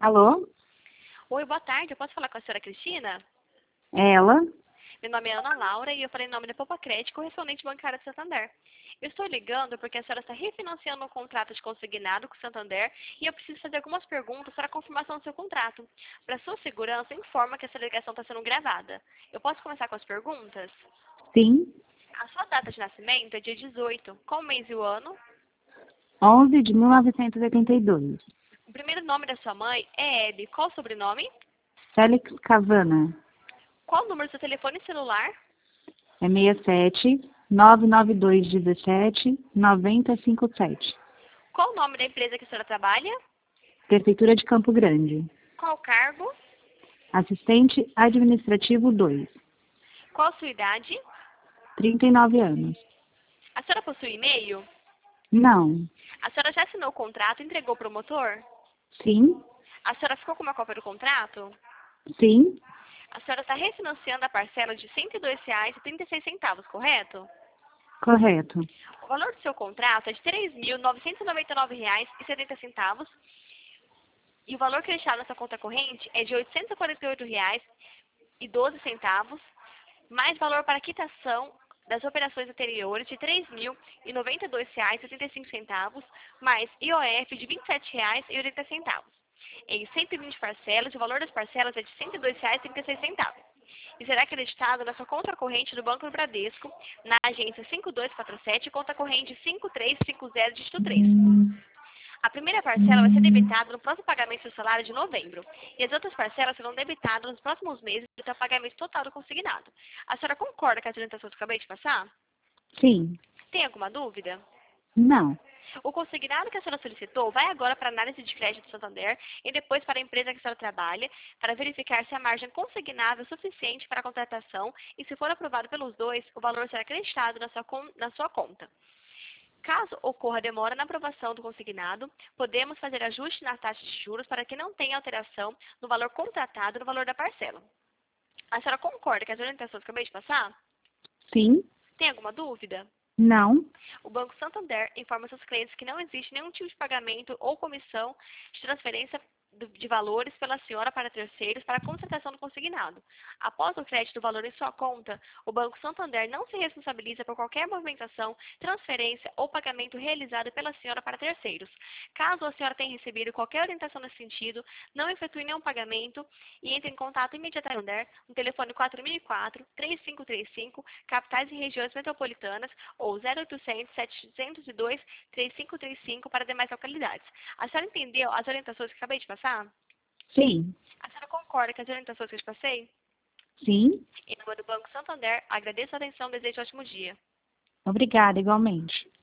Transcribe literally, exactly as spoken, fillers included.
Alô? Oi, boa tarde. Eu posso falar com a senhora Cristina? Ela? Meu nome é Ana Laura e eu falei em nome da Poupa Crédito, correspondente bancária de Santander. Eu estou ligando porque a senhora está refinanciando um contrato de consignado com o Santander e eu preciso fazer algumas perguntas para a confirmação do seu contrato. Para sua segurança, informa que essa ligação está sendo gravada. Eu posso começar com as perguntas? Sim. A sua data de nascimento é dia dezoito. Qual o mês e o ano? onze de mil novecentos e oitenta e dois. O primeiro nome da sua mãe é Hebe. Qual o sobrenome? Félix Cavana. Qual o número do seu telefone celular? É seis sete, nove nove dois, dezessete, noventa e cinquenta e sete. Qual o nome da empresa que a senhora trabalha? Prefeitura de Campo Grande. Qual o cargo? Assistente administrativo dois. Qual a sua idade? trinta e nove anos. A senhora possui e-mail? Não. A senhora já assinou o contrato e entregou para o promotor? Sim. A senhora ficou com uma cópia do contrato? Sim. A senhora está refinanciando a parcela de cento e dois reais e trinta e seis centavos, correto? Correto. O valor do seu contrato é de três mil novecentos e noventa e nove reais e setenta centavos e o valor creditado na sua conta corrente é de oitocentos e quarenta e oito reais e doze centavos, mais valor para quitação das operações anteriores de três mil e noventa e dois reais e setenta e cinco centavos, mais I O F de vinte e sete reais e oitenta centavos. Em cento e vinte parcelas, o valor das parcelas é de cento e dois reais e trinta e seis centavos. E será acreditado na sua conta corrente do Banco do Bradesco, na agência cinco dois quatro sete, conta corrente cinco três cinco zero, dígito três. A primeira parcela vai ser debitada no próximo pagamento do salário de novembro. E as outras parcelas serão debitadas nos próximos meses até o pagamento total do consignado. A senhora concorda com as orientações que eu acabei de passar? Sim. Tem alguma dúvida? Não. O consignado que a senhora solicitou vai agora para a análise de crédito do Santander e depois para a empresa que a senhora trabalha, para verificar se a margem consignável é suficiente para a contratação e, se for aprovado pelos dois, o valor será acreditado na sua, na sua conta. Caso ocorra demora na aprovação do consignado, podemos fazer ajuste na taxa de juros para que não tenha alteração no valor contratado no valor da parcela. A senhora concorda com as orientações que eu acabei de passar? Sim. Tem alguma dúvida? Não. O Banco Santander informa seus clientes que não existe nenhum tipo de pagamento ou comissão de transferência de valores pela senhora para terceiros para a contratação do consignado. Após o crédito do valor em sua conta, o Banco Santander não se responsabiliza por qualquer movimentação, transferência ou pagamento realizado pela senhora para terceiros. Caso a senhora tenha recebido qualquer orientação nesse sentido, não efetue nenhum pagamento e entre em contato imediatamente no telefone quatro mil e quatro, três cinco três cinco, capitais e regiões metropolitanas ou zero oitocentos, setecentos e dois, três cinco três cinco para demais localidades. A senhora entendeu as orientações que acabei de passar? Sim. A senhora concorda com as orientações que eu te passei? Sim. Em nome do Banco Santander, agradeço a atenção e desejo um ótimo dia. Obrigada, igualmente.